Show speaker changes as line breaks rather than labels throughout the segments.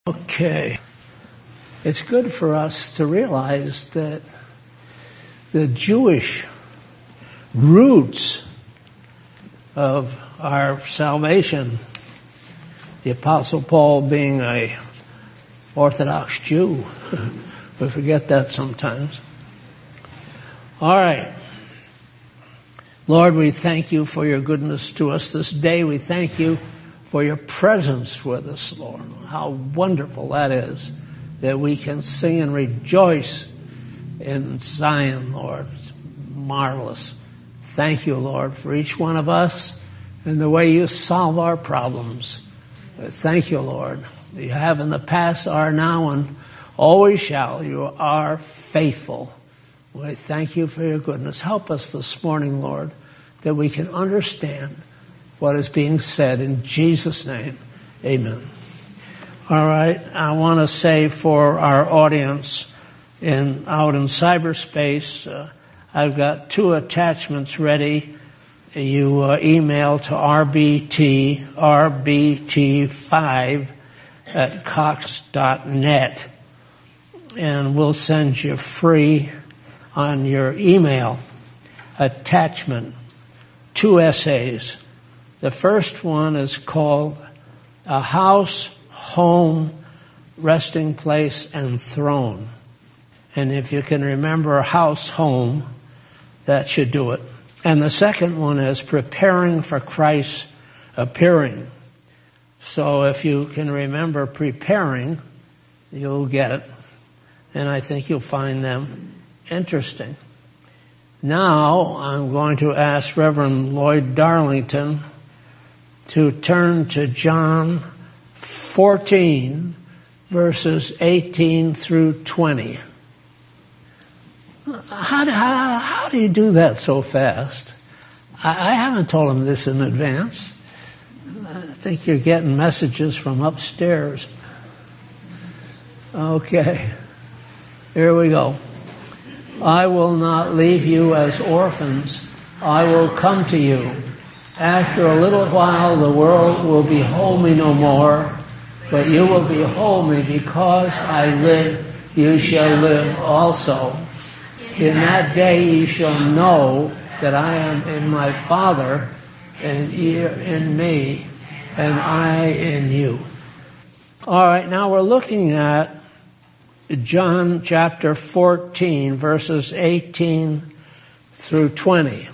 Okay. It's good for us to realize that the Jewish roots of our salvation, the Apostle Paul being a Orthodox Jew, we forget that sometimes. All right. Lord, we thank you for your goodness to us this day. We thank you for your presence with us, Lord. How wonderful that is, that we can sing and rejoice in Zion, Lord. It's marvelous. Thank you, Lord, for each one of us and the way you solve our problems. Thank you, Lord. You have in the past, are now, and always shall. You are faithful. We thank you for your goodness. Help us this morning, Lord, that we can understand what is being said. In Jesus' name, amen. All right, I want to say for our audience out in cyberspace, I've got 2 attachments ready. You email to rbt5@cox.net, and we'll send you free on your email attachment 2 essays. The first one is called A House, Home, Resting Place, and Throne. And if you can remember house, home, that should do it. And the second one is Preparing for Christ's Appearing. So if you can remember preparing, you'll get it. And I think you'll find them interesting. Now I'm going to ask Reverend Lloyd Darlington to turn to John 14, verses 18 through 20. How do you do that so fast? I haven't told him this in advance. I think you're getting messages from upstairs. Okay, here we go. I will not leave you as orphans. I will come to you. After a little while, the world will behold me no more, but you will behold me. Because I live, you shall live also. In that day you shall know that I am in my Father, and you in me, and I in you. All right, now we're looking at John chapter 14, verses 18 through 20.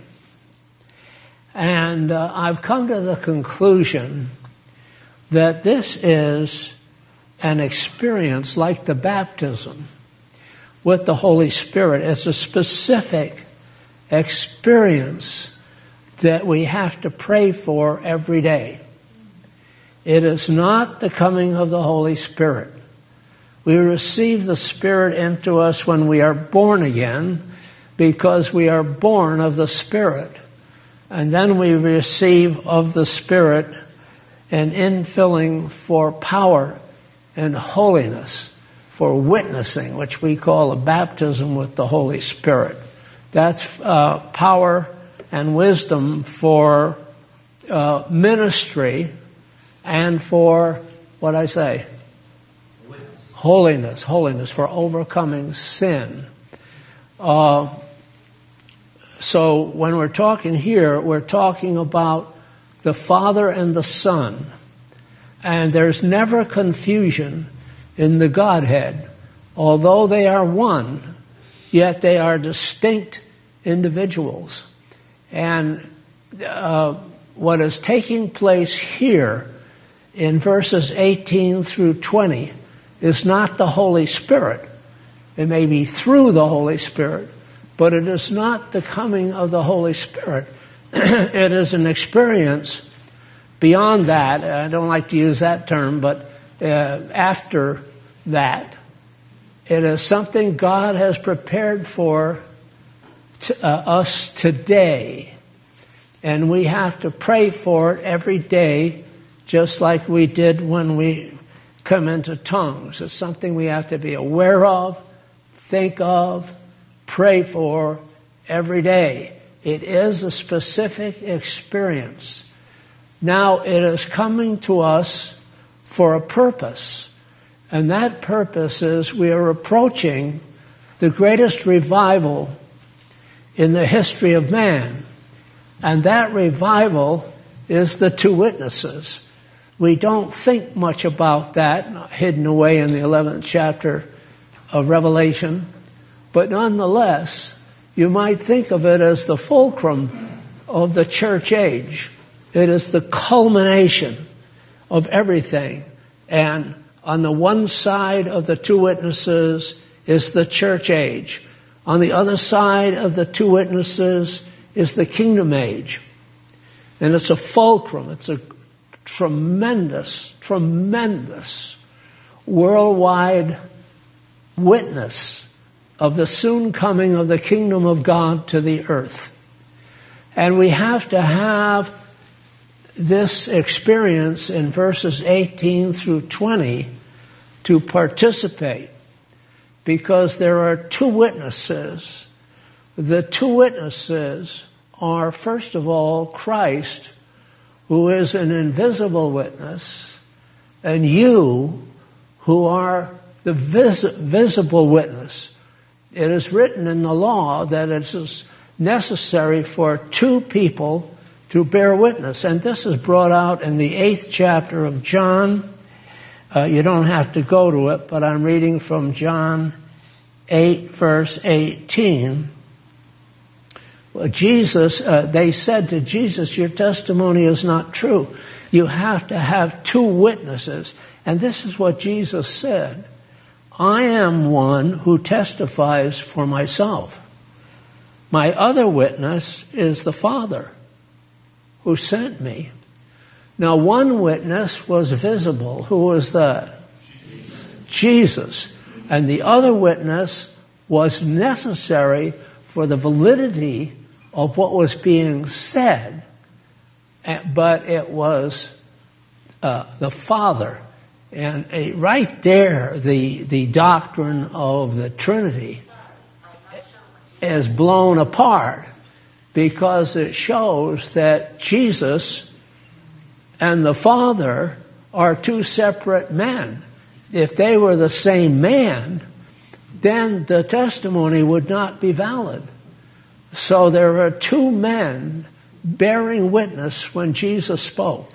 And I've come to the conclusion that this is an experience like the baptism with the Holy Spirit. It's a specific experience that we have to pray for every day. It is not the coming of the Holy Spirit. We receive the Spirit into us when we are born again, because we are born of the Spirit. And then we receive of the Spirit an infilling for power and holiness, for witnessing, which we call a baptism with the Holy Spirit. That's power and wisdom for ministry and for, what I say? Holiness for overcoming sin. So when we're talking here, we're talking about the Father and the Son. And there's never confusion in the Godhead. Although they are one, yet they are distinct individuals. And what is taking place here in verses 18 through 20 is not the Holy Spirit. It may be through the Holy Spirit, but it is not the coming of the Holy Spirit. It is an experience beyond that. I don't like to use that term, but after that, it is something God has prepared for us today. And we have to pray for it every day, just like we did when we come into tongues. It's something we have to be aware of, think of, pray for every day. It is a specific experience. Now it is coming to us for a purpose. And that purpose is we are approaching the greatest revival in the history of man. And that revival is the two witnesses. We don't think much about that, hidden away in the 11th chapter of Revelation. But nonetheless, you might think of it as the fulcrum of the church age. It is the culmination of everything. And on the one side of the two witnesses is the church age. On the other side of the two witnesses is the kingdom age. And it's a fulcrum. It's a tremendous, tremendous worldwide witness of the soon coming of the kingdom of God to the earth. And we have to have this experience in verses 18 through 20 to participate, because there are two witnesses. The two witnesses are, first of all, Christ, who is an invisible witness, and you, who are the visible witness. It is written in the law that it is necessary for two people to bear witness. And this is brought out in the 8th chapter of John. You don't have to go to it, but I'm reading from John 8, verse 18. They said to Jesus, your testimony is not true. You have to have two witnesses. And this is what Jesus said. I am one who testifies for myself. My other witness is the Father who sent me. Now, one witness was visible. Who was that? Jesus. And the other witness was necessary for the validity of what was being said. But it was the Father. And right there, the doctrine of the Trinity is blown apart, because it shows that Jesus and the Father are two separate men. If they were the same man, then the testimony would not be valid. So there are two men bearing witness when Jesus spoke.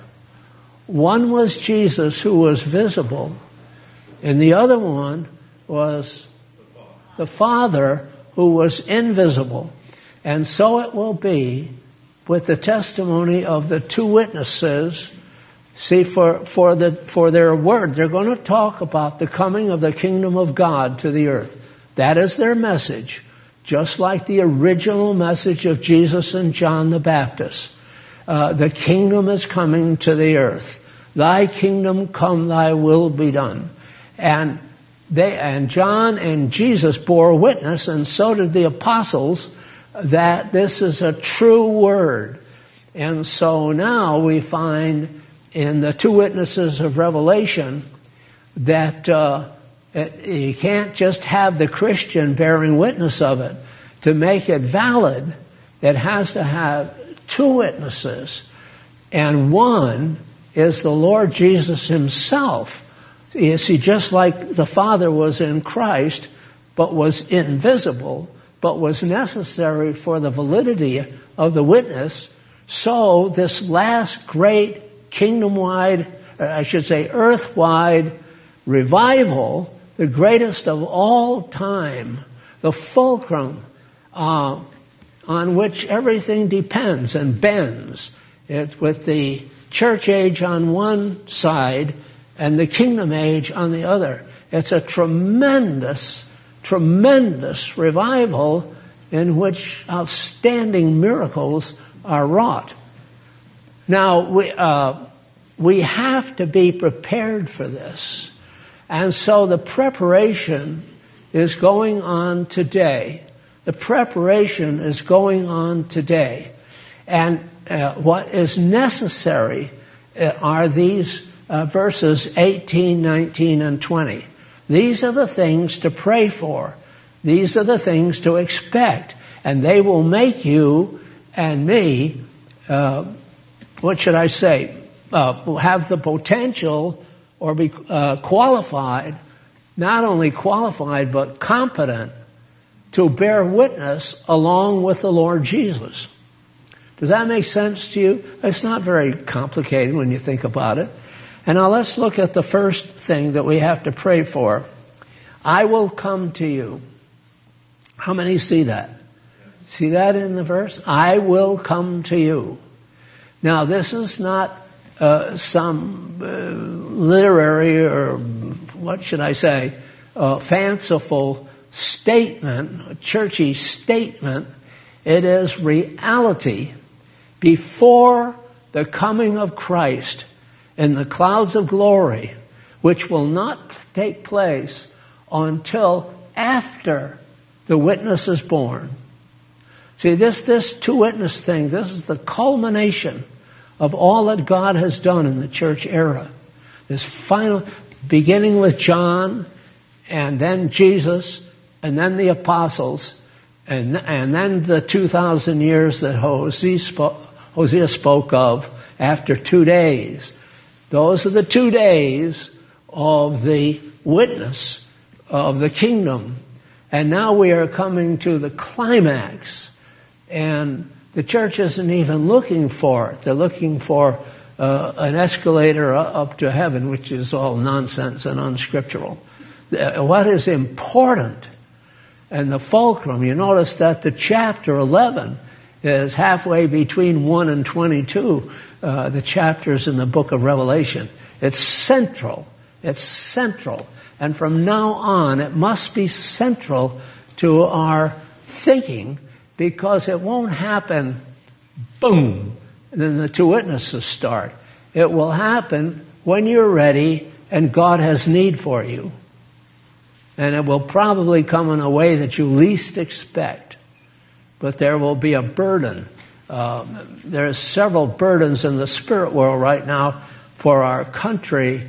One was Jesus, who was visible, and the other one was the Father, who was invisible. And so it will be with the testimony of the two witnesses. See, for their word, they're going to talk about the coming of the kingdom of God to the earth. That is their message, just like the original message of Jesus and John the Baptist. The kingdom is coming to the earth. Thy kingdom come, thy will be done. And John and Jesus bore witness, and so did the apostles, that this is a true word. And so now we find in the two witnesses of Revelation that you can't just have the Christian bearing witness of it. To make it valid, it has to have two witnesses. And one is the Lord Jesus himself. You see, just like the Father was in Christ, but was invisible, but was necessary for the validity of the witness, so this last great kingdom-wide, earth-wide revival, the greatest of all time, the fulcrum on which everything depends and bends. It's with the church age on one side and the kingdom age on the other. It's a tremendous, tremendous revival in which outstanding miracles are wrought. Now, we have to be prepared for this. And so the preparation is going on today. The preparation is going on today. And what is necessary are these verses 18, 19, and 20. These are the things to pray for. These are the things to expect. And they will make you and me, have the potential or be qualified not only qualified but competent to bear witness along with the Lord Jesus. Does that make sense to you? It's not very complicated when you think about it. And now let's look at the first thing that we have to pray for. I will come to you. How many see that? See that in the verse? I will come to you. Now, this is not some literary or, what should I say, fanciful statement, a churchy statement. It is reality before the coming of Christ in the clouds of glory, which will not take place until after the witness is born. See, this two-witness thing, this is the culmination of all that God has done in the church era. This final, beginning with John, and then Jesus, and then the apostles, and then the 2,000 years that Hosea spoke of after 2 days. Those are the 2 days of the witness of the kingdom. And now we are coming to the climax. And the church isn't even looking for it. They're looking for an escalator up to heaven, which is all nonsense and unscriptural. What is important and the fulcrum, you notice that the chapter 11 is halfway between 1 and 22, the chapters in the book of Revelation. It's central. It's central. And from now on, it must be central to our thinking, because it won't happen, boom, and then the two witnesses start. It will happen when you're ready and God has need for you. And it will probably come in a way that you least expect. But there will be a burden. There are several burdens in the spirit world right now for our country,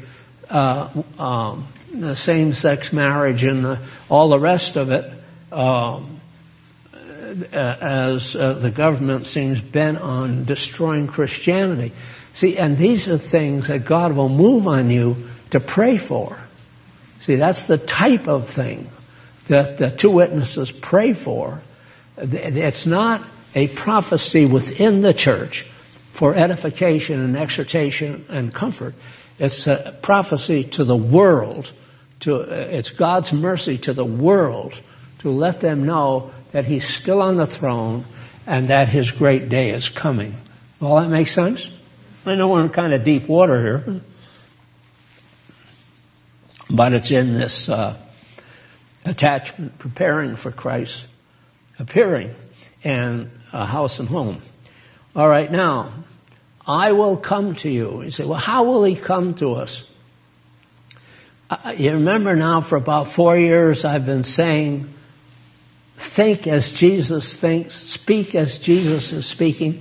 the same-sex marriage and all the rest of it, as the government seems bent on destroying Christianity. See, and these are things that God will move on you to pray for. See, that's the type of thing that the two witnesses pray for. It's not a prophecy within the church for edification and exhortation and comfort. It's a prophecy to the world. It's God's mercy to the world to let them know that He's still on the throne and that His great day is coming. All that makes sense? I know we're in kind of deep water here, but it's in this attachment, preparing for Christ appearing in a house and home. All right, now, I will come to you. You say, well, how will He come to us? You remember now, for about 4 years I've been saying, think as Jesus thinks, speak as Jesus is speaking,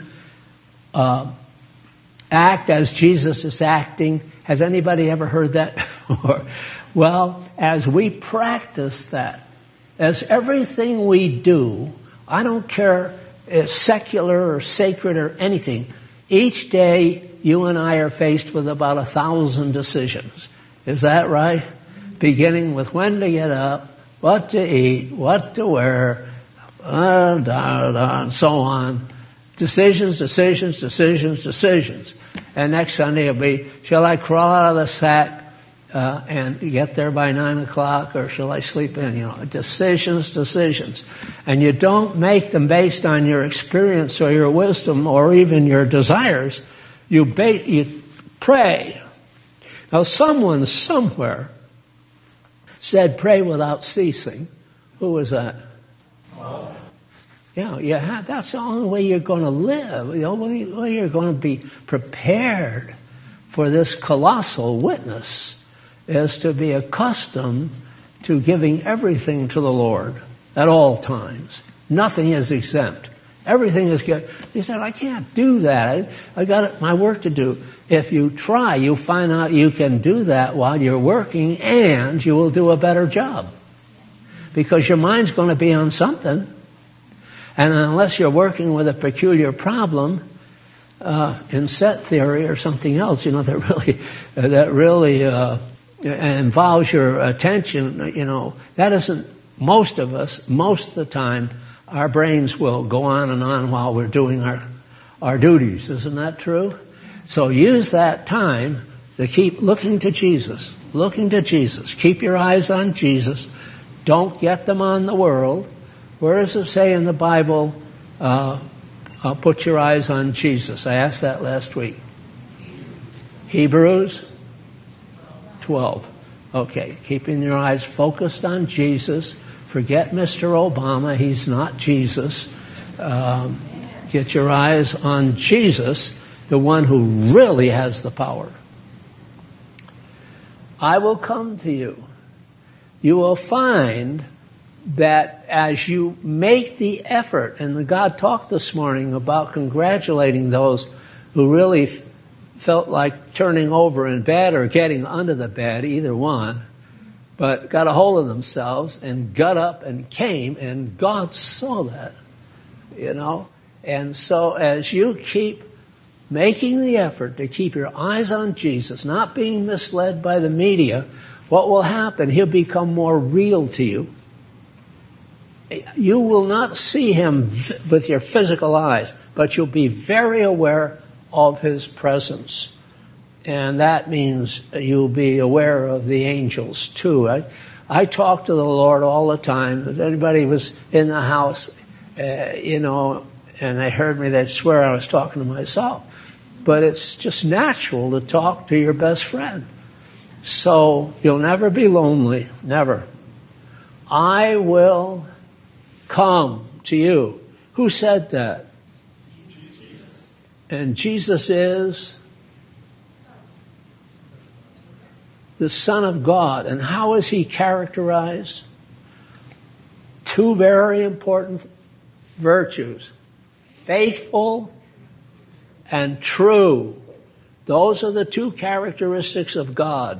act as Jesus is acting. Has anybody ever heard that? Well, as we practice that, as everything we do, I don't care if secular or sacred or anything, each day you and I are faced with about 1,000 decisions. Is that right? Beginning with when to get up, what to eat, what to wear, and so on. Decisions. And next Sunday it'll be, shall I crawl out of the sack and get there by 9 o'clock, or shall I sleep in? Decisions. And you don't make them based on your experience or your wisdom or even your desires. You pray. Now, someone somewhere said, pray without ceasing. Who was that? Oh. Yeah, that's the only way you're going to live. The only way you're going to be prepared for this colossal witness is to be accustomed to giving everything to the Lord at all times. Nothing is exempt. Everything is good. He said, I can't do that. I got my work to do. If you try, you find out you can do that while you're working, and you will do a better job. Because your mind's going to be on something. And unless you're working with a peculiar problem, in set theory or something else, that really involves your attention, that isn't most of us. Most of the time, our brains will go on and on while we're doing our duties. Isn't that true? So use that time to keep looking to Jesus. Looking to Jesus. Keep your eyes on Jesus. Don't get them on the world. Where does it say in the Bible, put your eyes on Jesus? I asked that last week. Hebrews 12. Okay, keeping your eyes focused on Jesus. Forget Mr. Obama. He's not Jesus. Get your eyes on Jesus, the one who really has the power. I will come to you. You will find that as you make the effort, and God talked this morning about congratulating those who really felt like turning over in bed or getting under the bed, either one, but got a hold of themselves and got up and came, and God saw that, And so as you keep making the effort to keep your eyes on Jesus, not being misled by the media, what will happen? He'll become more real to you. You will not see him with your physical eyes, but you'll be very aware of his presence. And that means you'll be aware of the angels too. I talk to the Lord all the time. If anybody was in the house, and they heard me, they'd swear I was talking to myself. But it's just natural to talk to your best friend. So you'll never be lonely, never. I will come to you. Who said that? Jesus. And Jesus is the Son of God. And how is he characterized? Two very important virtues. Faithful and true. Those are the two characteristics of God.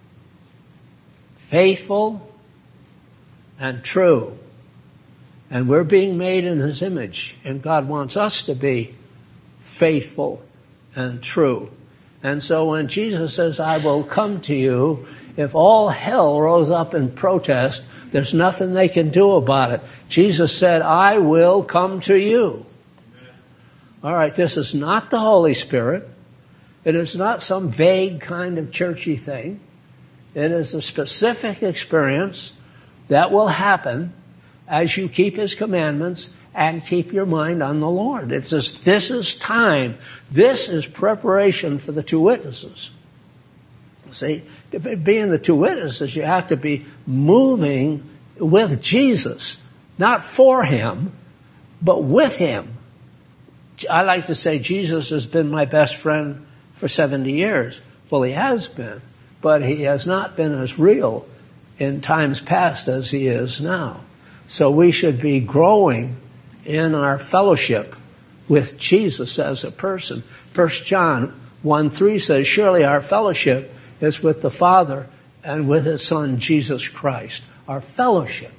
Faithful and true. And we're being made in his image, and God wants us to be faithful and true. And so when Jesus says, I will come to you, if all hell rose up in protest, there's nothing they can do about it. Jesus said, I will come to you. All right, this is not the Holy Spirit. It is not some vague kind of churchy thing. It is a specific experience that will happen as you keep his commandments and keep your mind on the Lord. This is time. This is preparation for the two witnesses. See, being the two witnesses, you have to be moving with Jesus, not for him, but with him. I like to say Jesus has been my best friend for 70 years. Well, he has been, but he has not been as real in times past as he is now. So we should be growing in our fellowship with Jesus as a person. 1 John 1:3 says, surely our fellowship is with the Father and with his Son, Jesus Christ. Our fellowship.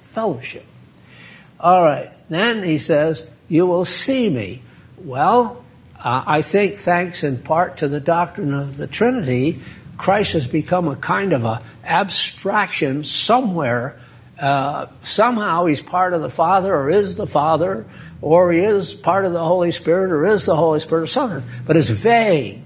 All right. Then he says, you will see me. Well, I think thanks in part to the doctrine of the Trinity, Christ has become a kind of a abstraction somewhere. Somehow he's part of the Father or is the Father, or he is part of the Holy Spirit or is the Holy Spirit or something. But it's vague.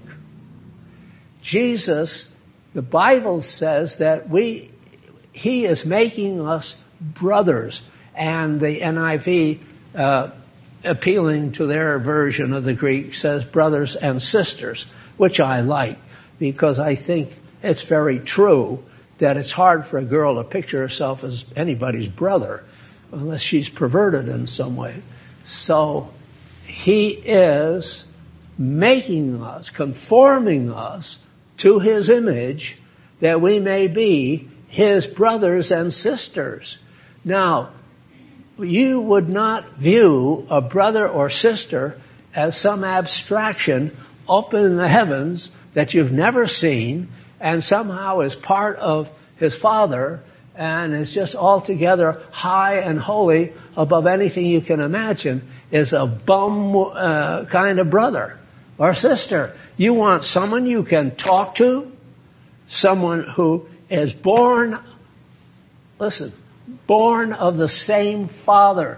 Jesus, the Bible says that he is making us brothers. And the NIV, appealing to their version of the Greek, says brothers and sisters, which I like because I think it's very true that it's hard for a girl to picture herself as anybody's brother unless she's perverted in some way. So he is making us, conforming us to his image that we may be his brothers and sisters. Now, you would not view a brother or sister as some abstraction up in the heavens that you've never seen and somehow is part of his Father and is just altogether high and holy above anything you can imagine, is a bum kind of brother or sister. You want someone you can talk to, someone who is born, listen, born of the same Father.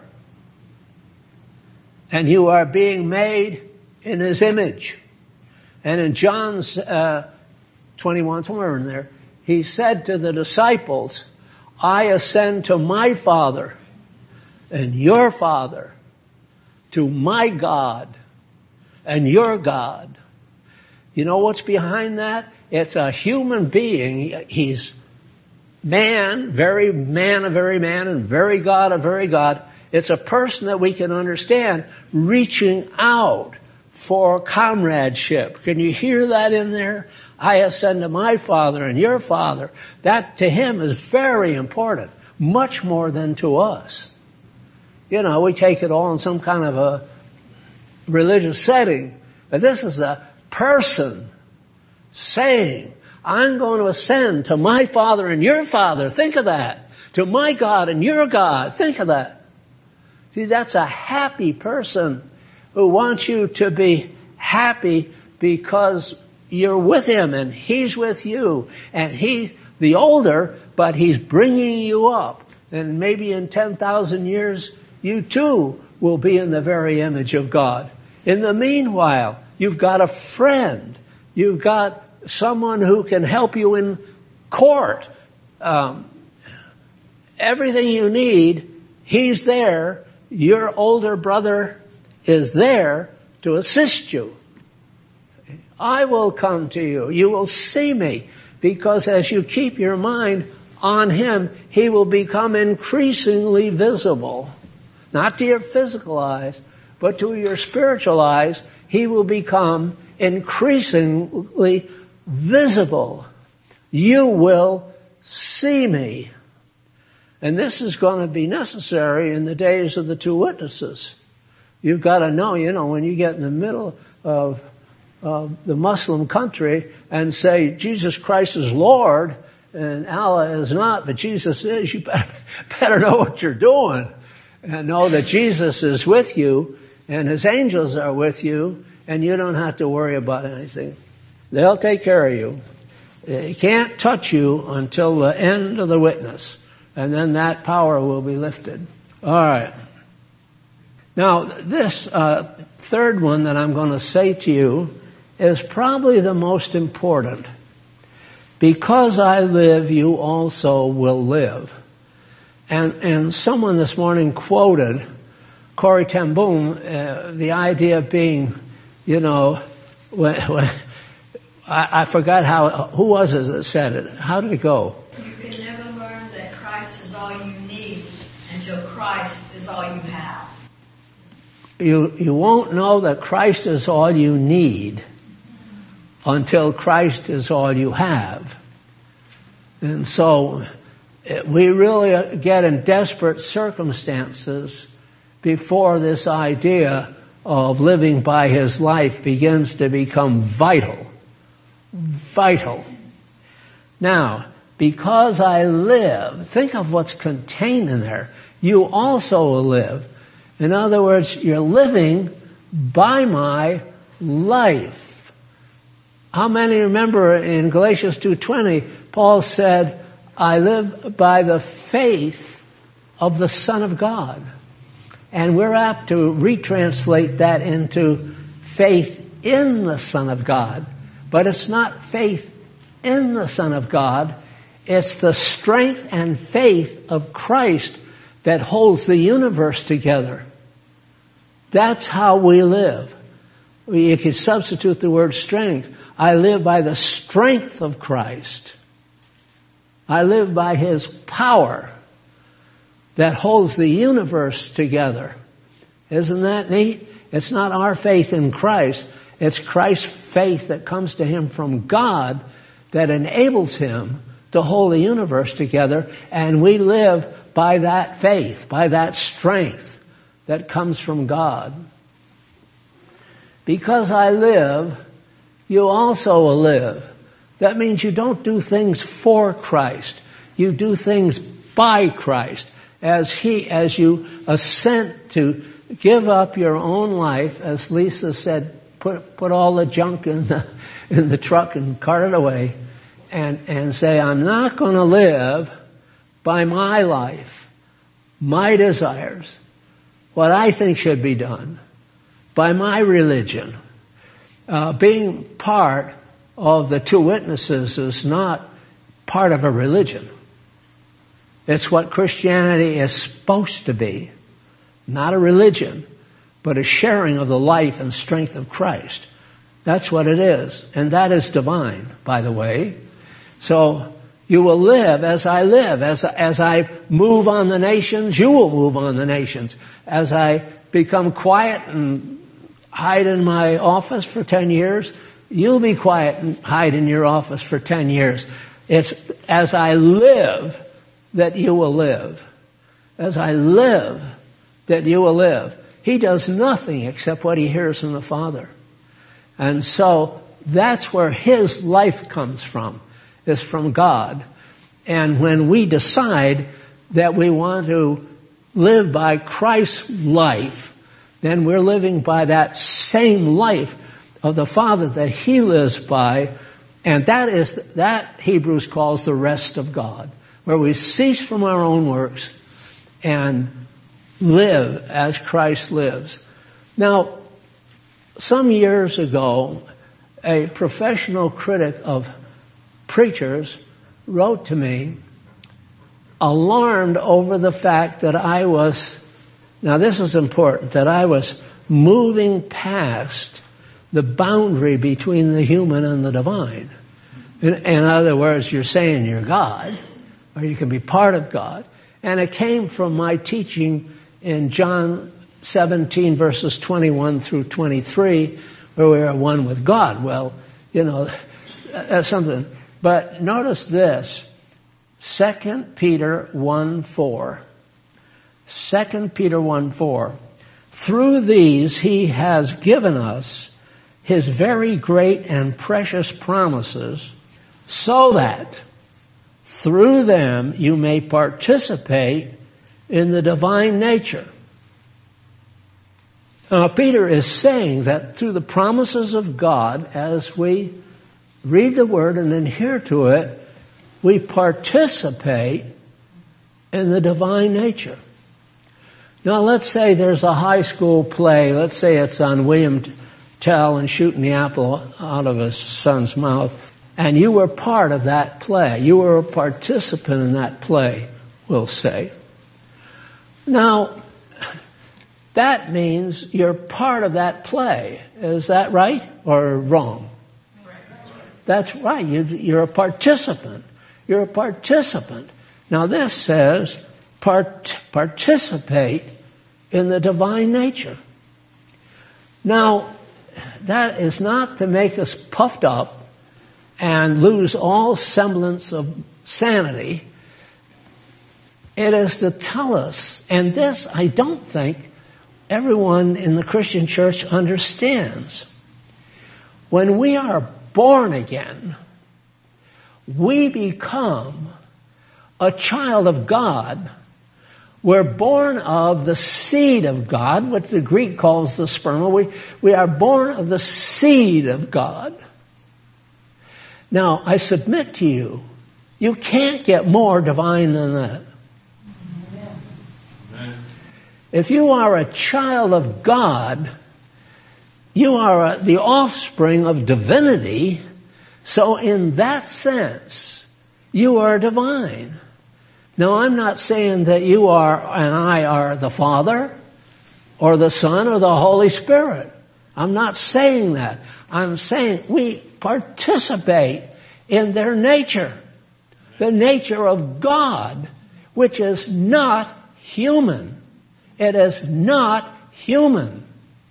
And you are being made in His image. And in John's 21, somewhere in there, He said to the disciples, I ascend to my Father and your Father, to my God and your God. You know what's behind that? It's a human being. He's man, very man, a very man, and very God, a very God. It's a person that we can understand reaching out for comradeship. Can you hear that in there? I ascend to my Father and your Father. That to Him is very important, much more than to us. You know, we take it all in some kind of a religious setting, but this is a person saying, I'm going to ascend to my Father and your Father. Think of that. To my God and your God. Think of that. See, that's a happy person who wants you to be happy because you're with Him and He's with you. And He's the older, but He's bringing you up. And maybe in 10,000 years, you too will be in the very image of God. In the meanwhile, you've got a friend. You've got someone who can help you in court. Everything you need, He's there. Your older brother is there to assist you. I will come to you. You will see me. Because as you keep your mind on Him, He will become increasingly visible. Not to your physical eyes, but to your spiritual eyes, He will become increasingly visible. You will see me. And this is going to be necessary in the days of the two witnesses. You've got to know, when you get in the middle of the Muslim country and say, Jesus Christ is Lord and Allah is not, but Jesus is, you better know what you're doing and know that Jesus is with you and His angels are with you and you don't have to worry about anything. They'll take care of you. They can't touch you until the end of the witness. And then that power will be lifted. All right. Now, this third one that I'm going to say to you is probably the most important. Because I live, you also will live. And someone this morning quoted Corrie ten Boom, the idea being, when I forgot who was it that said it? How did it go?
You can never learn that Christ is all you need until Christ is all you have.
You won't know that Christ is all you need until Christ is all you have. And so we really get in desperate circumstances before this idea of living by His life begins to become vital. Vital. Now, because I live, think of what's contained in there. You also will live. In other words, you're living by my life. How many remember in Galatians 2:20, Paul said, I live by the faith of the Son of God. And we're apt to retranslate that into faith in the Son of God. But it's not faith in the Son of God. It's the strength and faith of Christ that holds the universe together. That's how we live. You could substitute the word strength. I live by the strength of Christ. I live by His power that holds the universe together. Isn't that neat? It's not our faith in Christ. It's Christ's faith that comes to Him from God that enables Him to hold the universe together. And we live by that faith, by that strength that comes from God. Because I live, you also will live. That means you don't do things for Christ. You do things by Christ. As you assent to give up your own life, as Lisa said, put all the junk in the truck and cart it away, and say, I'm not going to live by my life, my desires, what I think should be done, by my religion. Being part of the two witnesses is not part of a religion. It's what Christianity is supposed to be. Not a religion, but a sharing of the life and strength of Christ. That's what it is. And that is divine, by the way. So you will live as I live. As I move on the nations, you will move on the nations. As I become quiet and hide in my office for 10 years, you'll be quiet and hide in your office for 10 years. It's as I live that you will live. As I live that you will live. He does nothing except what he hears from the Father. And so that's where his life comes from, is from God. And when we decide that we want to live by Christ's life, then we're living by that same life of the Father that he lives by. And that Hebrews calls the rest of God, where we cease from our own works and live as Christ lives. Now, some years ago, a professional critic of preachers wrote to me, alarmed over the fact that I was, now this is important, that I was moving past the boundary between the human and the divine. In other words, you're saying you're God, or you can be part of God. And it came from my teaching in John 17, verses 21 through 23, where we are one with God. Well, that's something. But notice this, 2 Peter 1:4. 2 Peter 1:4. Through these he has given us his very great and precious promises, so that through them you may participate in the divine nature. Now, Peter is saying that through the promises of God, as we read the Word and adhere to it, we participate in the divine nature. Now, let's say there's a high school play. Let's say it's on William Tell and shooting the apple out of his son's mouth. And you were part of that play. You were a participant in that play, we'll say. Now, that means you're part of that play. Is that right or wrong? That's right. You're a participant. You're a participant. Now, this says participate in the divine nature. Now, that is not to make us puffed up and lose all semblance of sanity. It is to tell us, and this I don't think everyone in the Christian church understands. When we are born again, we become a child of God. We're born of the seed of God, what the Greek calls the sperma. We are born of the seed of God. Now, I submit to you, you can't get more divine than that. If you are a child of God, you are the offspring of divinity. So in that sense, you are divine. Now, I'm not saying that you are and I are the Father or the Son or the Holy Spirit. I'm not saying that. I'm saying we participate in their nature, the nature of God, which is not human. It is not human.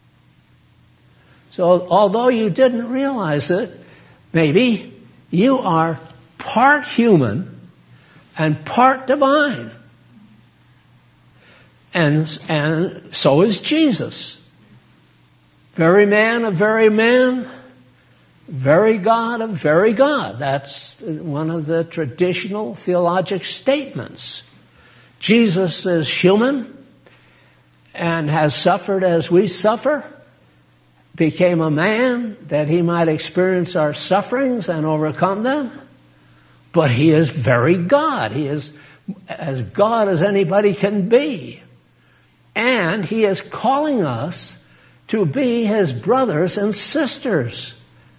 So although you didn't realize it, maybe you are part human and part divine. And so is Jesus. Very man of very man, very God of very God. That's one of the traditional theologic statements. Jesus is human and has suffered as we suffer, became a man that he might experience our sufferings and overcome them. But he is very God. He is as God as anybody can be. And he is calling us to be his brothers and sisters.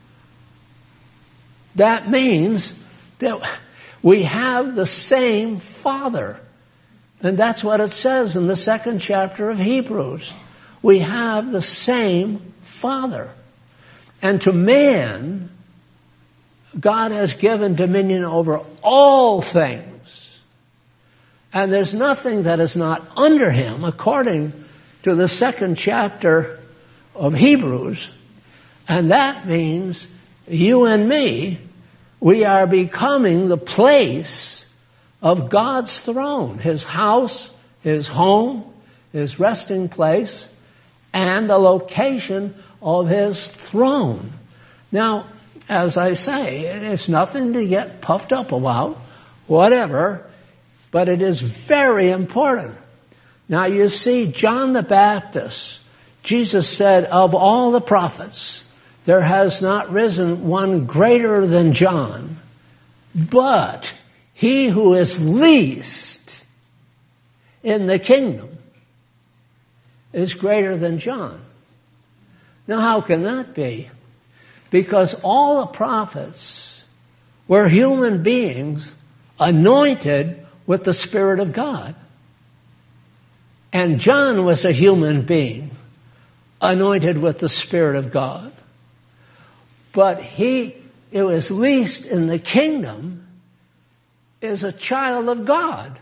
That means that we have the same Father. And that's what it says in the 2nd chapter of Hebrews. We have the same Father. And to man, God has given dominion over all things. And there's nothing that is not under him, according to the 2nd chapter of Hebrews. And that means you and me, we are becoming the place of God's throne, his house, his home, his resting place, and the location of his throne. Now, as I say, it's nothing to get puffed up about, whatever, but it is very important. Now, you see, John the Baptist, Jesus said, of all the prophets, there has not risen one greater than John, but he who is least in the kingdom is greater than John. Now, how can that be? Because all the prophets were human beings anointed with the Spirit of God. And John was a human being anointed with the Spirit of God. But it was least in the kingdom is a child of God.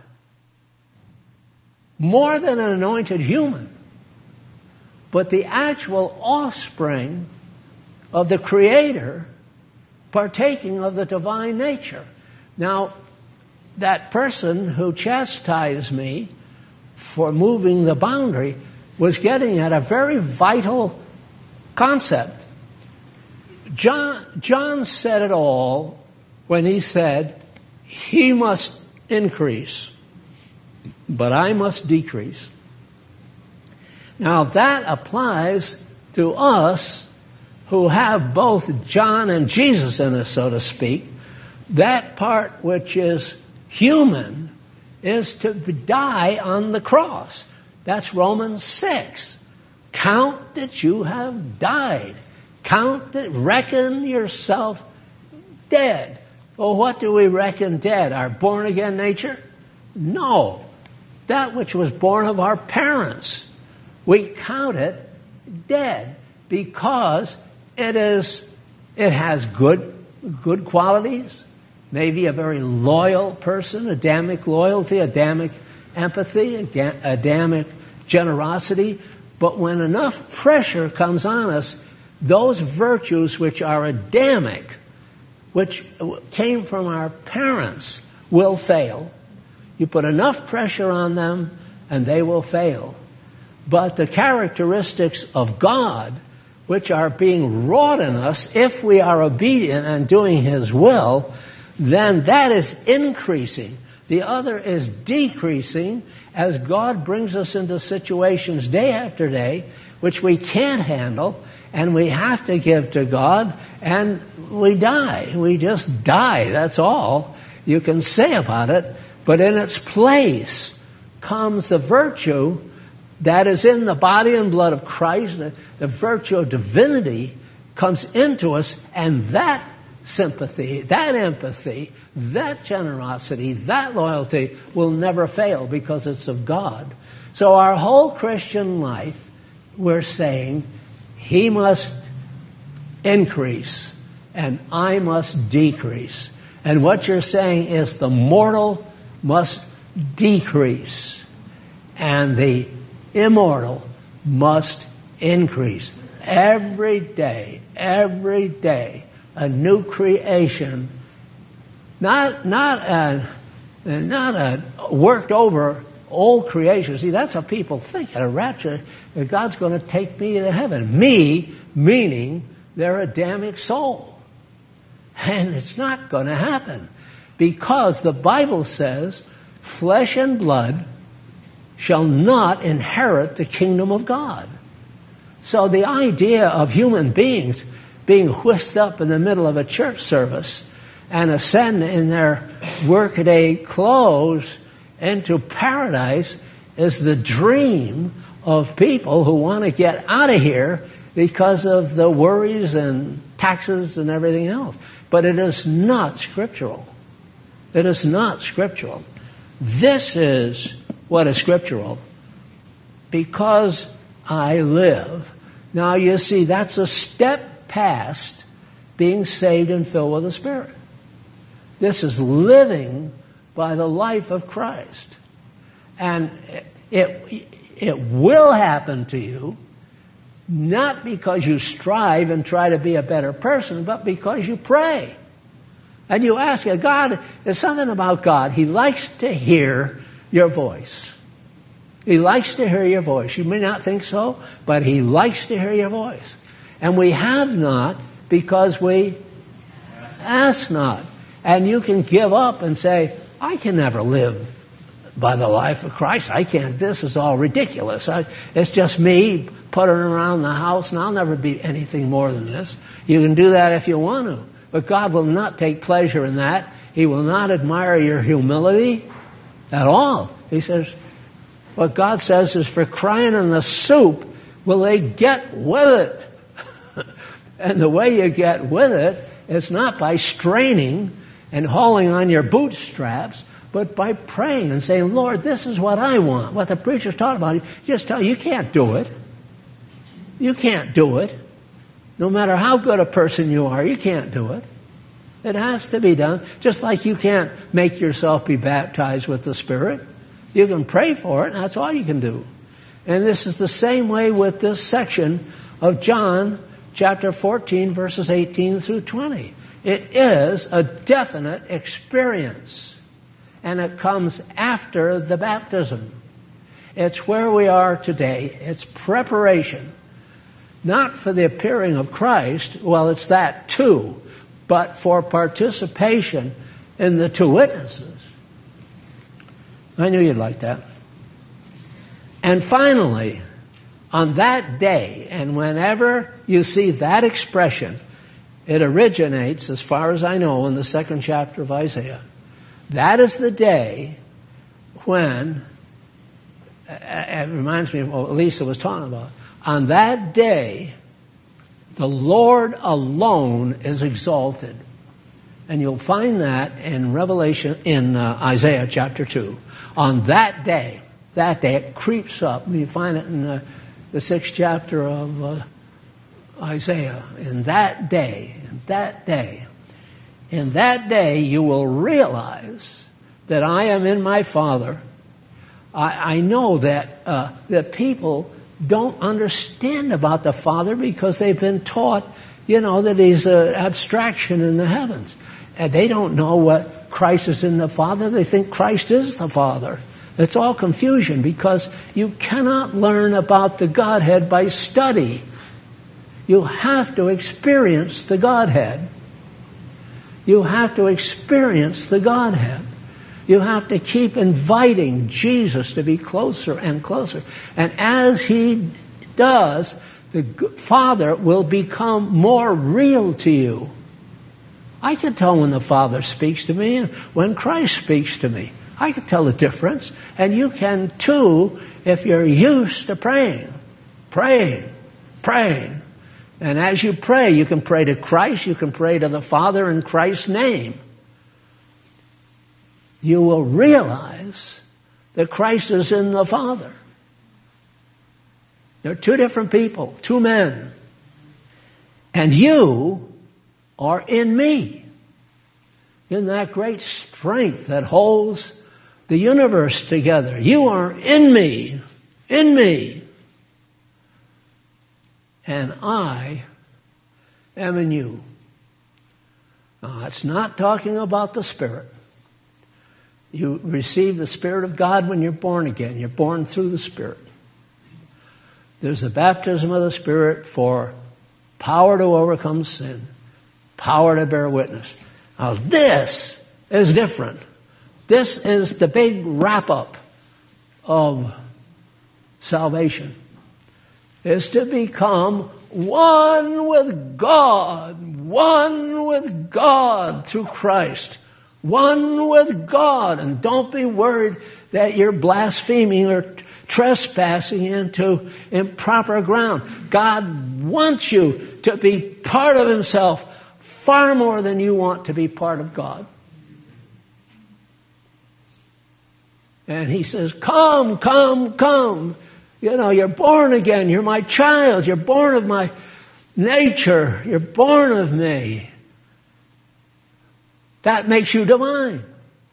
More than an anointed human. But the actual offspring of the Creator partaking of the divine nature. Now, that person who chastised me for moving the boundary was getting at a very vital concept. John said it all when he said, he must increase, but I must decrease. Now that applies to us who have both John and Jesus in us, so to speak. That part which is human is to die on the cross. That's Romans 6. Count that you have died. Reckon yourself dead. Well, what do we reckon dead? Our born-again nature? No. That which was born of our parents. We count it dead because it has good qualities, maybe a very loyal person, Adamic loyalty, Adamic empathy, Adamic generosity. But when enough pressure comes on us, those virtues which are Adamic, which came from our parents, will fail. You put enough pressure on them and they will fail. But the characteristics of God, which are being wrought in us, if we are obedient and doing his will, then that is increasing. The other is decreasing as God brings us into situations day after day which we can't handle, and we have to give to God, and we die. We just die. That's all you can say about it. But in its place comes the virtue that is in the body and blood of Christ. The virtue of divinity comes into us, and that sympathy, that empathy, that generosity, that loyalty will never fail because it's of God. So our whole Christian life, we're saying, he must increase and I must decrease. And what you're saying is the mortal must decrease and the immortal must increase. Every day, a new creation, not a worked over old creation. See, that's how people think at a rapture, that God's going to take me to heaven. Me, meaning their Adamic soul. And it's not going to happen because the Bible says flesh and blood shall not inherit the kingdom of God. So the idea of human beings being whisked up in the middle of a church service and ascend in their workaday clothes into paradise is the dream of people who want to get out of here because of the worries and taxes and everything else. But it is not scriptural. It is not scriptural. This is what is scriptural. Because I live. Now you see, that's a step past being saved and filled with the Spirit. This is living by the life of Christ. And it will happen to you, not because you strive and try to be a better person, but because you pray. And you ask God, there's something about God. He likes to hear your voice. He likes to hear your voice. You may not think so, but He likes to hear your voice. And we have not because we ask not. And you can give up and say, I can never live by the life of Christ. I can't. This is all ridiculous. It's just me puttering around the house, and I'll never be anything more than this. You can do that if you want to. But God will not take pleasure in that. He will not admire your humility at all. He says, what God says is, for crying in the soup, will they get with it? And the way you get with it is not by straining and hauling on your bootstraps, but by praying and saying, Lord, this is what I want. What the preacher's taught about, you just tell you can't do it. You can't do it. No matter how good a person you are, you can't do it. It has to be done. Just like you can't make yourself be baptized with the Spirit. You can pray for it, and that's all you can do. And this is the same way with this section of John chapter 14, verses 18 through 20. It is a definite experience, and it comes after the baptism. It's where we are today. It's preparation, not for the appearing of Christ, well, it's that too, but for participation in the two witnesses. I knew you'd like that. And finally, on that day, and whenever you see that expression, it originates, as far as I know, in the 2nd chapter of Isaiah. That is the day when, it reminds me of what Lisa was talking about. On that day, the Lord alone is exalted. And you'll find that in Isaiah chapter 2. On that day, it creeps up. You find it in the 6th chapter of Isaiah. In that day, you will realize that I am in my Father. I know that people don't understand about the Father because they've been taught, that He's an abstraction in the heavens. And they don't know what Christ is in the Father. They think Christ is the Father. It's all confusion because you cannot learn about the Godhead by study. You have to experience the Godhead. You have to experience the Godhead. You have to keep inviting Jesus to be closer and closer. And as He does, the Father will become more real to you. I can tell when the Father speaks to me and when Christ speaks to me. I can tell the difference. And you can too if you're used to praying. And as you pray, you can pray to Christ, you can pray to the Father in Christ's name. You will realize that Christ is in the Father. They're two different people, two men. And you are in me. In that great strength that holds the universe together. You are in me. And I am in you. Now, it's not talking about the Spirit. You receive the Spirit of God when you're born again. You're born through the Spirit. There's the baptism of the Spirit for power to overcome sin, power to bear witness. Now, this is different. This is the big wrap-up of salvation. Is to become one with God, one with God through Christ. One with God. And don't be worried that you're blaspheming or trespassing into improper ground. God wants you to be part of himself far more than you want to be part of God. And he says, come, come, come. You know, you're born again. You're my child. You're born of my nature. You're born of me. That makes you divine.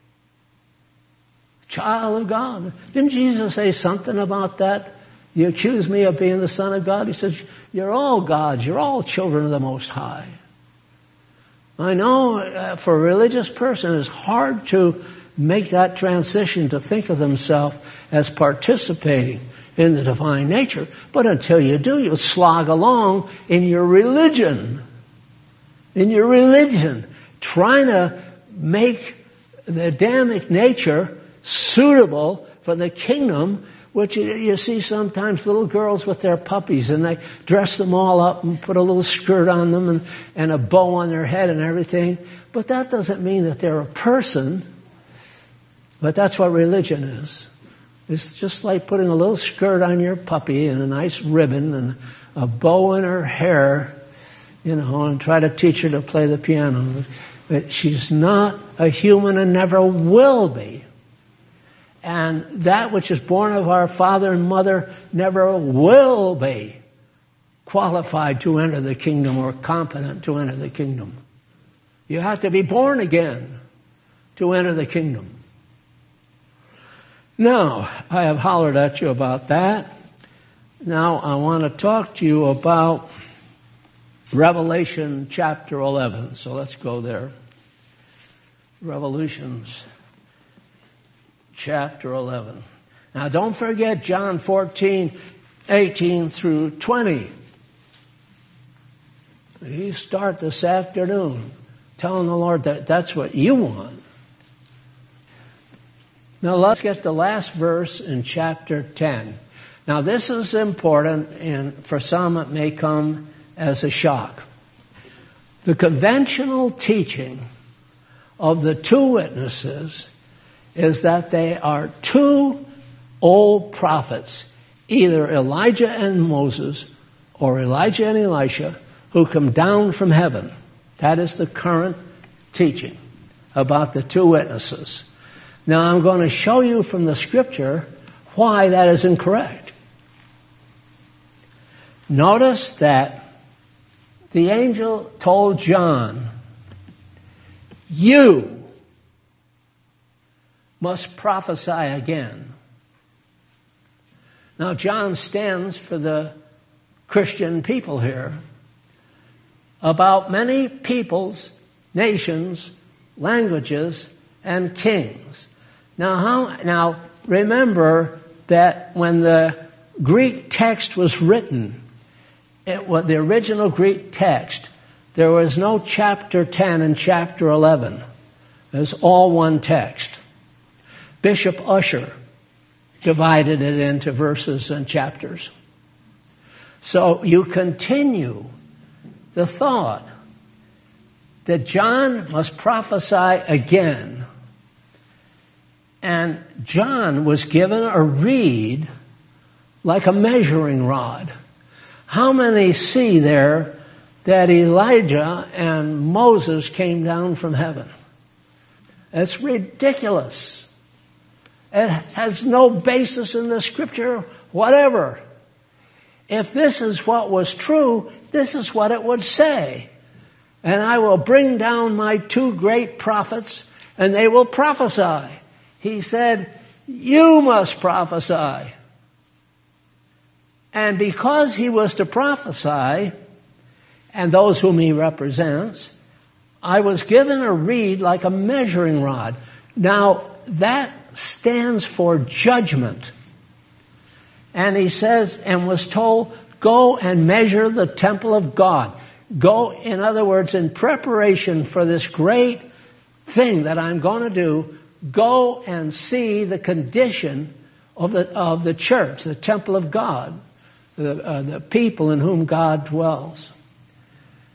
Child of God. Didn't Jesus say something about that? You accuse me of being the Son of God? He says, you're all gods. You're all children of the Most High. I know for a religious person it's hard to make that transition to think of themselves as participating in the divine nature. But until you do, you'll slog along in your religion. In your religion. Trying to make the Adamic nature suitable for the kingdom, which you see sometimes little girls with their puppies and they dress them all up and put a little skirt on them and a bow on their head and everything. But that doesn't mean that they're a person. But that's what religion is. It's just like putting a little skirt on your puppy and a nice ribbon and a bow in her hair, you know, and try to teach her to play the piano. But she's not a human and never will be. And that which is born of our father and mother never will be qualified to enter the kingdom or competent to enter the kingdom. You have to be born again to enter the kingdom. Now, I have hollered at you about that. Now, I want to talk to you about Revelation chapter 11. So let's go there. Revelations chapter 11. Now, don't forget John 14, 18 through 20. You start this afternoon telling the Lord that that's what you want. Now, let's get the last verse in chapter 10. Now, this is important, and for some it may come as a shock. The conventional teaching of the two witnesses is that they are two old prophets, either Elijah and Moses or Elijah and Elisha, who come down from heaven. That is the current teaching about the two witnesses. Now, I'm going to show you from the scripture why that is incorrect. Notice that the angel told John, you must prophesy again. Now, John stands for the Christian people here about many peoples, nations, languages, and kings. Now remember that when the Greek text was written, the original Greek text, there was no chapter 10 and chapter 11. It was all one text. Bishop Ussher divided it into verses and chapters. So you continue the thought that John must prophesy again. And John was given a reed like a measuring rod. How many see there that Elijah and Moses came down from heaven? It's ridiculous. It has no basis in the scripture, whatever. If this is what was true, this is what it would say. And I will bring down my two great prophets, and they will prophesy. He said, you must prophesy. And because he was to prophesy, and those whom he represents, I was given a reed like a measuring rod. Now, that stands for judgment. And he says, and was told, go and measure the temple of God. Go, in other words, in preparation for this great thing that I'm going to do, go and see the condition of the church, the temple of God, the people in whom God dwells.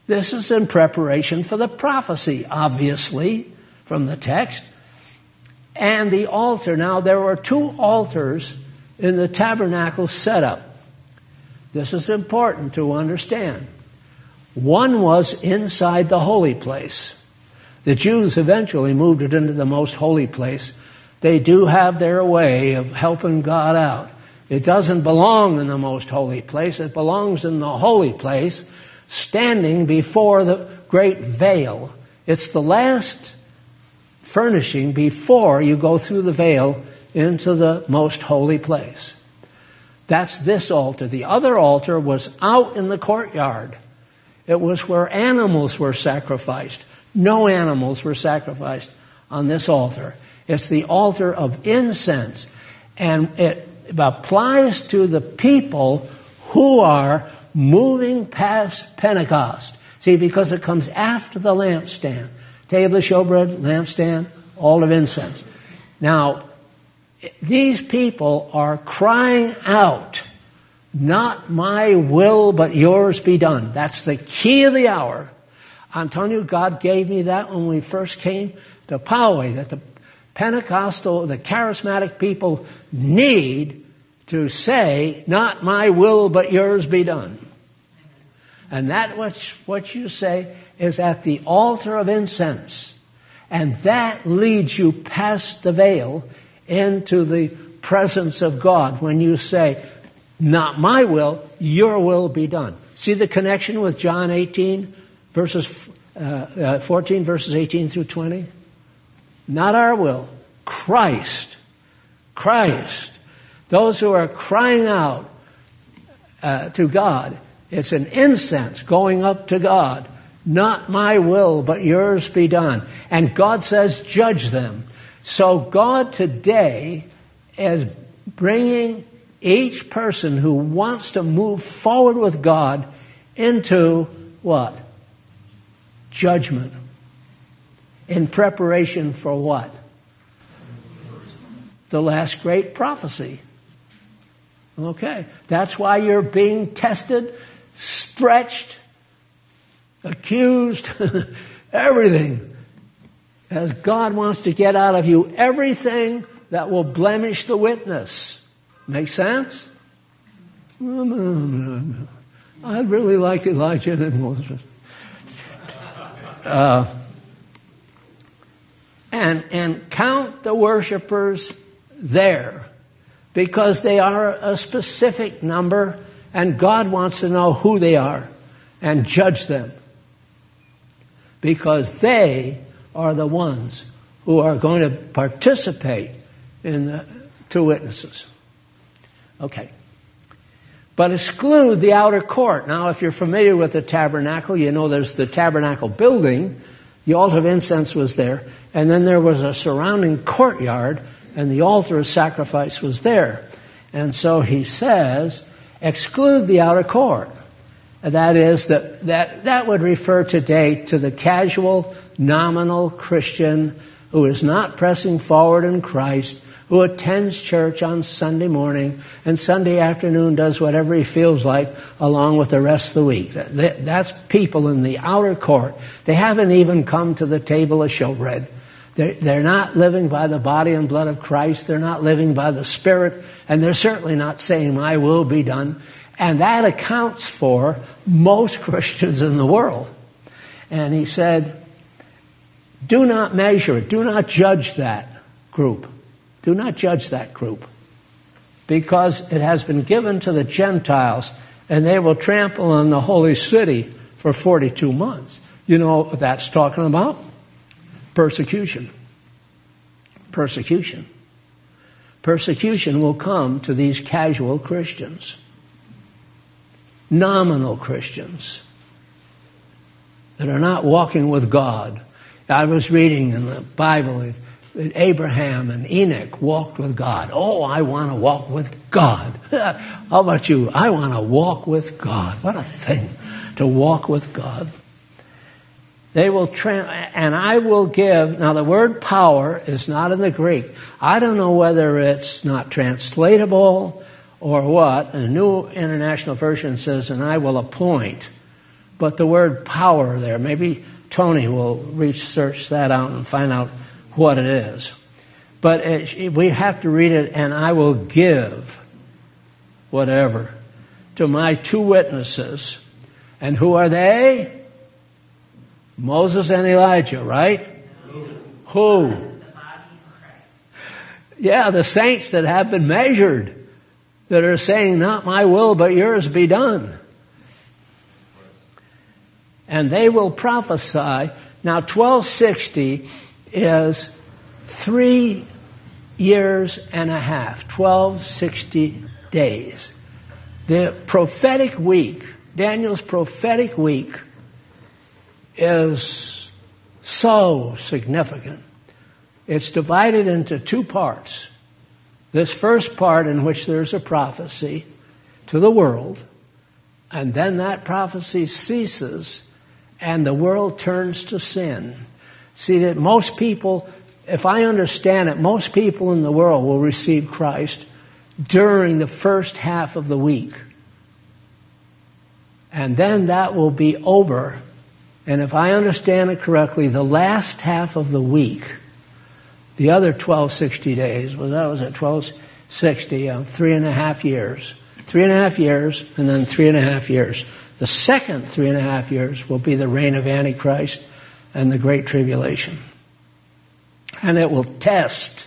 This is in preparation for the prophecy, obviously, from the text. And the altar. Now, there were 2 altars in the tabernacle setup. This is important to understand. One was inside the holy place. The Jews eventually moved it into the most holy place. They do have their way of helping God out. It doesn't belong in the most holy place. It belongs in the holy place, standing before the great veil. It's the last furnishing before you go through the veil into the most holy place. That's this altar. The other altar was out in the courtyard. It was where animals were sacrificed. No animals were sacrificed on this altar. It's the altar of incense. And it applies to the people who are moving past Pentecost. See, because it comes after the lampstand. Table of showbread, lampstand, altar of incense. Now, these people are crying out, not my will, but yours be done. That's the key of the hour. I'm telling you, God gave me that when we first came to Poway, that the Pentecostal, the charismatic people need to say, not my will, but yours be done. And that what you say is at the altar of incense. And that leads you past the veil into the presence of God when you say, not my will, your will be done. See the connection with John 18, verses 14, verses 18 through 20? Not our will. Christ. Those who are crying out to God, it's an incense going up to God. Not my will, but yours be done. And God says, judge them. So God today is bringing each person who wants to move forward with God into what? Judgment. In preparation for what? The last great prophecy. Okay. That's why you're being tested, stretched, accused, everything. As God wants to get out of you everything that will blemish the witness. Make sense? I really like Elijah and Moses. And count the worshipers there, because they are a specific number, and God wants to know who they are and judge them, because they are the ones who are going to participate in the 2 witnesses. Okay. But exclude the outer court. Now, if you're familiar with the tabernacle, you know there's the tabernacle building. The altar of incense was there. And then there was a surrounding courtyard, and the altar of sacrifice was there. And so he says, exclude the outer court. That is, that would refer today to the casual, nominal Christian who is not pressing forward in Christ, who attends church on Sunday morning and Sunday afternoon does whatever he feels like along with the rest of the week. That's people in the outer court. They haven't even come to the table of showbread. They're not living by the body and blood of Christ. They're not living by the Spirit. And they're certainly not saying, my will be done. And that accounts for most Christians in the world. And he said, do not measure it. Do not judge that group. Do not judge that group, because it has been given to the Gentiles, and they will trample on the holy city for 42 months. You know what that's talking about? Persecution. Persecution. Persecution will come to these casual Christians, nominal Christians that are not walking with God. I was reading in the Bible, Abraham and Enoch walked with God. Oh, I want to walk with God. How about you? I want to walk with God. What a thing to walk with God. They will and I will give. Now, the word power is not in the Greek. I don't know whether it's not translatable or what. And the New International Version says, and I will appoint but the word power there, maybe Tony will research that out and find out what it is. But we have to read it, and I will give whatever to my 2 witnesses. And who are they? Moses and Elijah, right? Who? Yeah, the saints that have been measured, that are saying, not my will, but yours be done. And they will prophesy. Now, 1260 is 3 years and a half, 1260 days. The prophetic week, Daniel's prophetic week, is so significant. It's divided into 2 parts. This first part in which there's a prophecy to the world, and then that prophecy ceases and the world turns to sin. See that most people, if I understand it, most people in the world will receive Christ during the first half of the week. And then that will be over. And if I understand it correctly, the last half of the week, the other 1260 days, was at 1260, 3.5 years. 3.5 years, and then 3.5 years. The second 3.5 years will be the reign of Antichrist and the Great Tribulation. And it will test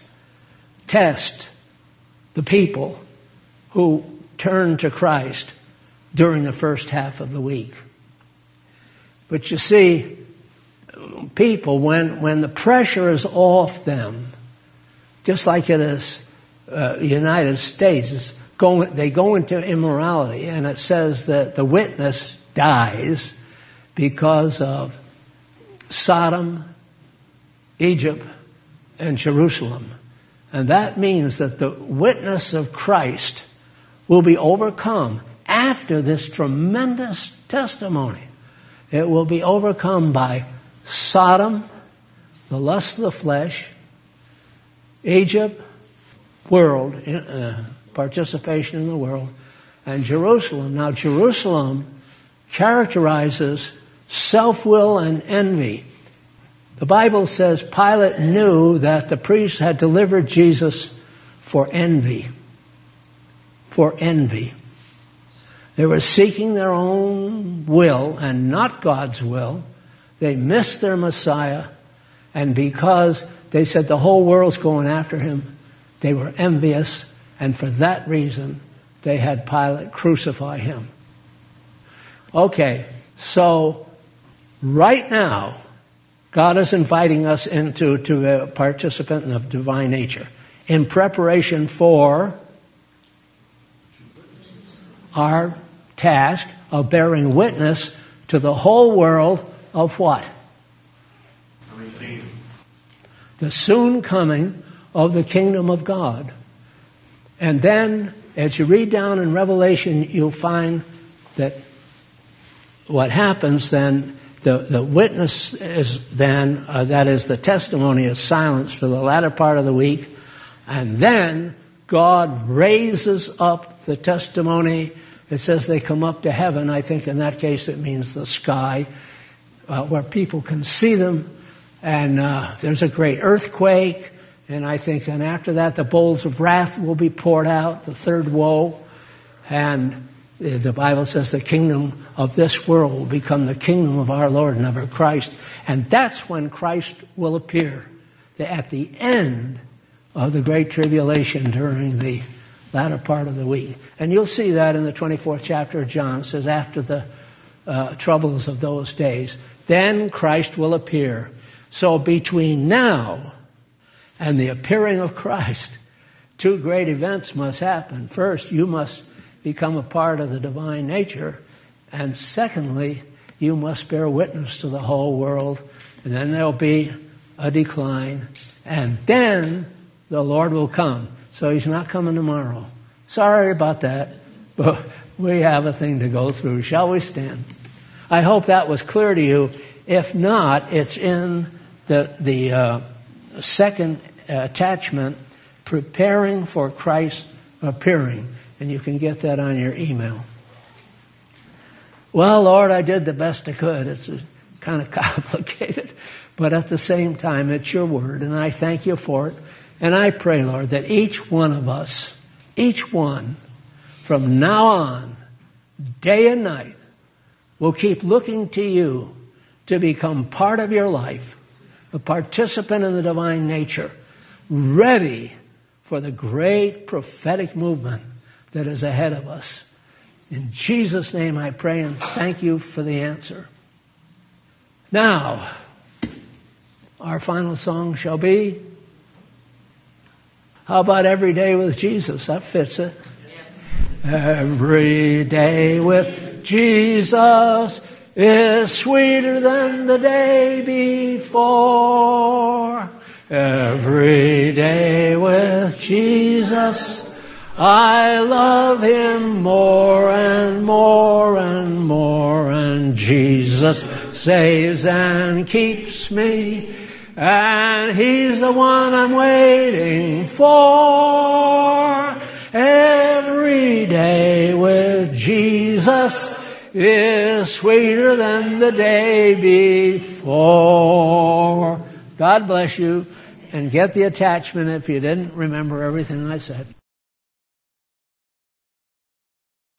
the people who turn to Christ during the first half of the week. But you see, people, when the pressure is off them, just like it is United States, they go into immorality, and it says that the witness dies because of Sodom, Egypt, and Jerusalem. And that means that the witness of Christ will be overcome after this tremendous testimony. It will be overcome by Sodom, the lust of the flesh, Egypt, world, participation in the world, and Jerusalem. Now, Jerusalem characterizes self-will and envy. The Bible says Pilate knew that the priests had delivered Jesus for envy. For envy. They were seeking their own will and not God's will. They missed their Messiah, and because they said the whole world's going after him, they were envious, and for that reason, they had Pilate crucify him. Okay, so right now, God is inviting us to a participant in the divine nature in preparation for our task of bearing witness to the whole world of what? The soon coming of the kingdom of God. And then, as you read down in Revelation, you'll find that what happens then, the witness is then, that is the testimony, is silenced for the latter part of the week. And then God raises up the testimony. It says they come up to heaven. I think in that case it means the sky, where people can see them. And there's a great earthquake. And I think then after that the bowls of wrath will be poured out, the third woe. And the Bible says the kingdom of this world will become the kingdom of our Lord and of our Christ. And that's when Christ will appear, at the end of the Great Tribulation during the latter part of the week. And you'll see that in the 24th chapter of John. It says after the troubles of those days, then Christ will appear. So between now and the appearing of Christ, 2 great events must happen. First, you must become a part of the divine nature. And secondly, you must bear witness to the whole world. And then there'll be a decline. And then the Lord will come. So he's not coming tomorrow. Sorry about that, but we have a thing to go through. Shall we stand? I hope that was clear to you. If not, it's in the second attachment, Preparing for Christ's Appearing. And you can get that on your email. well, Lord, I did the best I could. It's kind of complicated. But at the same time, it's your word, and I thank you for it. And I pray, Lord, that each one of us, each one, from now on, day and night, will keep looking to you to become part of your life, a participant in the divine nature, ready for the great prophetic movement that is ahead of us. In Jesus' name I pray and thank you for the answer. Now, our final song shall be, how about Every Day with Jesus? That fits it. Every day with Jesus is sweeter than the day before. Every day with Jesus, I love him more and more and more. And Jesus saves and keeps me, and he's the one I'm waiting for. Every day with Jesus is sweeter than the day before. God bless you, and get the attachment if you didn't remember everything I said.